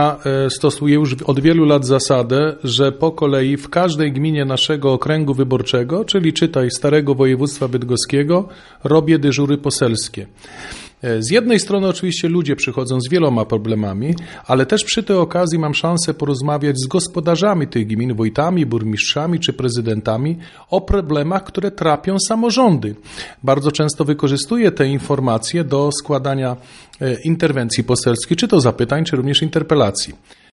Stosuję już od wielu lat zasadę, że po kolei w każdej gminie naszego okręgu wyborczego, czyli czytaj Starego Województwa Bydgoskiego, robię dyżury poselskie. Z jednej strony oczywiście ludzie przychodzą z wieloma problemami, ale też przy tej okazji mam szansę porozmawiać z gospodarzami tych gmin, wójtami, burmistrzami czy prezydentami o problemach, które trapią samorządy. Bardzo często wykorzystuję te informacje do składania interwencji poselskich, czy to zapytań, czy również interpelacji.